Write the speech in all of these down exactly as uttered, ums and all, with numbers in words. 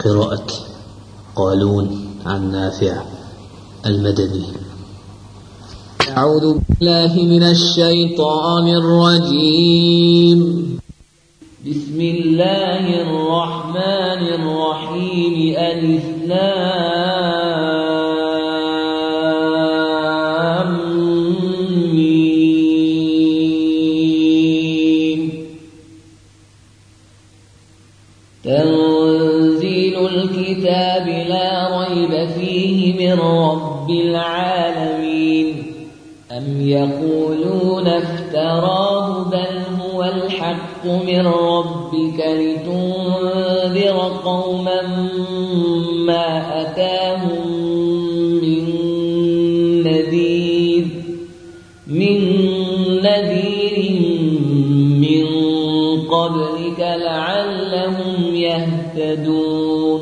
قراءة قالون عن نافع المدني. أعوذ بالله من الشيطان الرجيم. بسم الله الرحمن الرحيم. ألف لام ميم. تنزيل الكتاب لا ريب فيه من رب العالمين. أم يقولون افتراه بل هو الحق من ربك لتنذر قوما ما أتاهم من نذير من نذير من قبلك لعلهم يهتدون.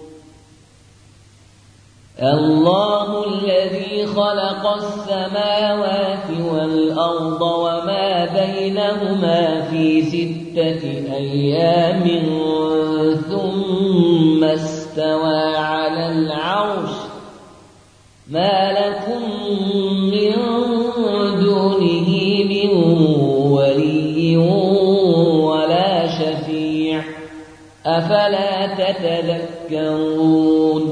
الله الذي خلق السماوات والأرض وما بينهما في ستة أيام ثم استوى على العرش. ما لكم من دونه من ولي ولا شفيع أفلا تتذكرون.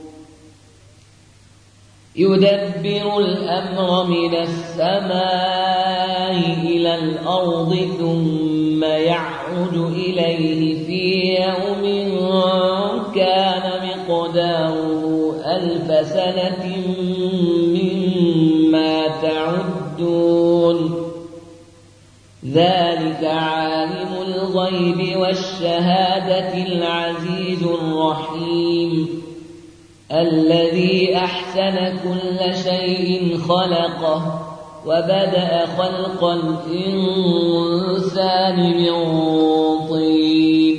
يدبر الأمر من السماء إلى الأرض ثم يعرج إليه في يوم كان مقداره ألف سنة مما تعدون. ذلك عالم الغيب والشهادة العزيز الرحيم الذي أحسن كل شيء خلقه وبدأ خلق الإنسان من طين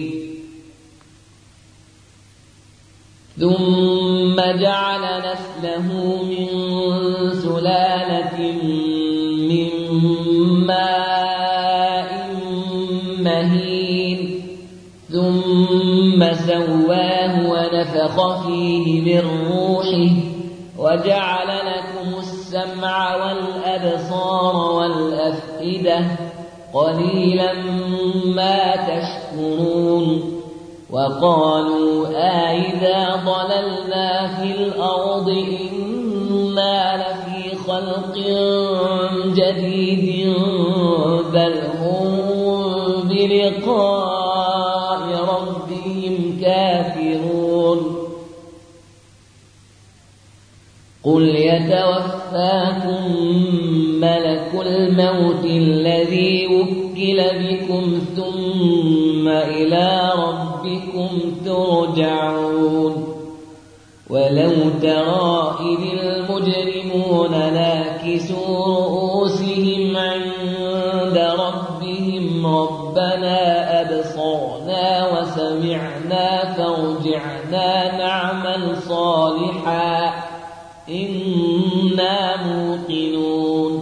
ثم جعل نسله من سلالة من ماء مهين ثم سواه ونفخ فيه من روحه وجعل لكم السمع والأبصار والأفئدة قليلا ما تشكرون. وقالوا أإذا ضللنا في الأرض إنا لفي خلق جديد بل هم بلقاء ربهم كافرون. قل يتوفاكم ملك الموت الذي وكل بكم ثم إلى ربكم ترجعون. ولو ترى إذ المجرمون ناكسوا رؤوسهم عند ربهم ربنا أبصرنا وسمعنا فارجعنا نعمل صالحا إنا موقنون.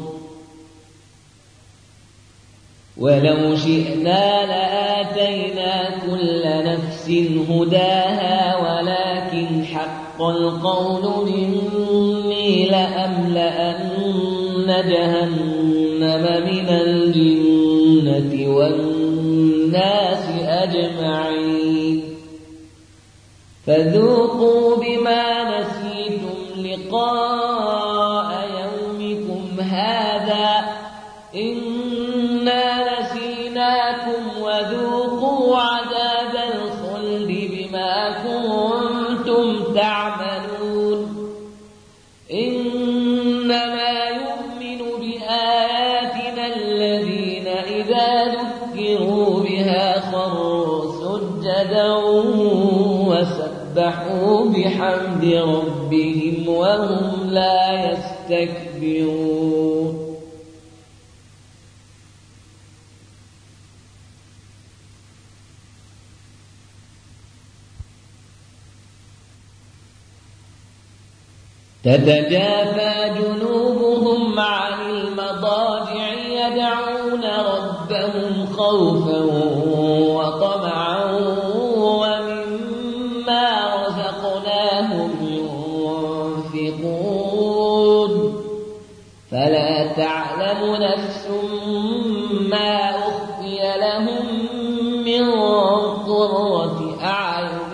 ولو شئنا لآتينا كل نفس هداها ولكن حق القول مني لأملأن جهنم من الجنة والناس أجمعين. فذوقوا بما نسيتم لقاء يومكم هذا إنا نسيناكم وذوقوا عذاب الخلد بما كنتم تعملون. إنما يؤمن بآياتنا الذين إذا ذكروا بها خروا سجدا وسبحوا بحمد ربهم وهم لا يستكبرون. تتجافى جنوبهم عن المضاجع يدعون ربهم خوفا وطمعا ومما ينطقون فلا تعلم نفس ما أخفي لهم من قرة أعين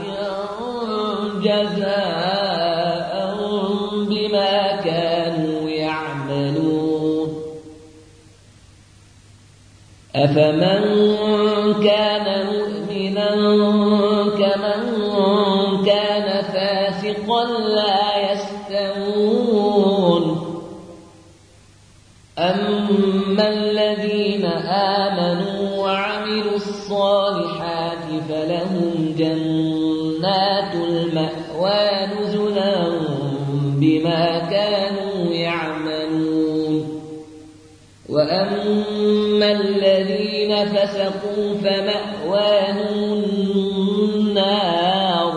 جزاء بما كانوا يعملون أفمن كان مؤمنا كمن كان فاسقا لا يستوون أما الذين آمنوا وعملوا الصالحات فلهم جنات المأوى نزلا بما كانوا يعملون وأما الذين فسقوا فمأواهم النار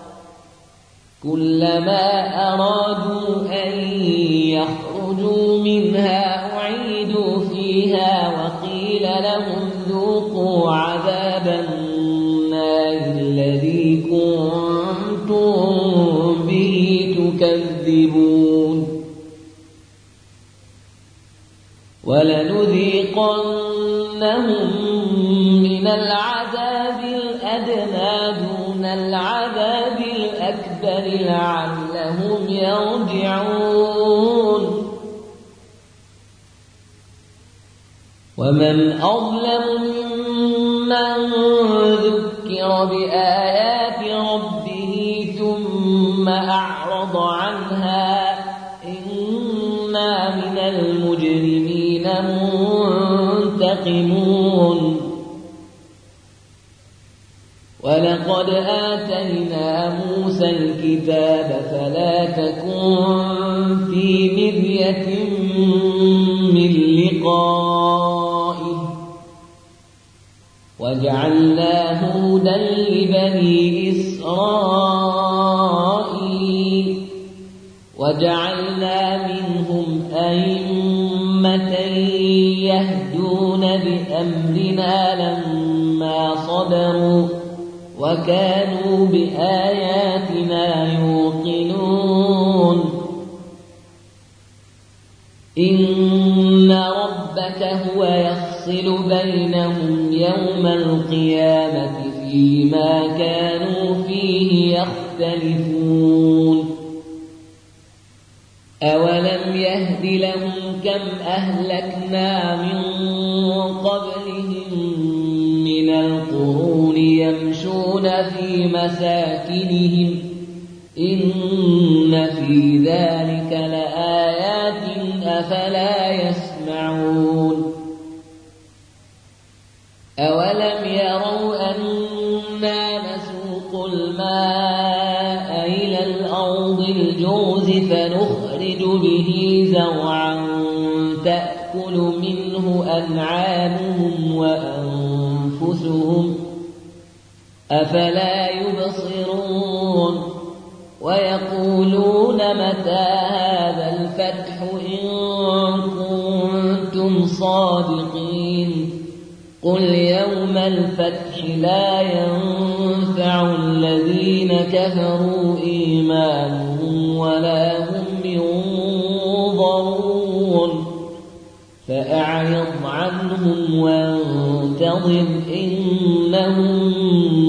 كلما أرادوا أن يخرجوا منها أعيدوا فيها وقيل لهم ذوقوا عذاب النار الذي كنتم به تكذبون ولنذيقنهم من العذاب الأدنى دون العذاب الأكبر لعلهم يرجعون ومن أظلم ممن ذكر بآيات ربه ثم أعرض عنها إنا من المجرمين منتقمون ولقد آتينا موسى الكتاب فلا تكن في مرية من لقائه وجعلناه هدى لبني إسرائيل وجعلنا منهم أئمة يهدون بأمرنا لما صبروا وكانوا بآياتنا يوقنون إن ربك هو يفصل بينهم يوم القيامة فيما كانوا فيه يختلفون أولم يهد لهم كم أهلكنا من قبلهم من القرون يمشون في مساكنهم إن في ذلك لآيات أفلا يسمعون أولم يروا أنا نسوق الماء إلى الأرض الجرز فنخرج به زرعا تأكل منه أنعامهم وأنفسهم أفلا يبصرون ويقولون متى هذا الفتح إن كنتم صادقين قل يوم الفتح لا ينفع الذين كفروا إيمانهم ولا هم ينظرون فأعرض عنهم وانتظر إنهم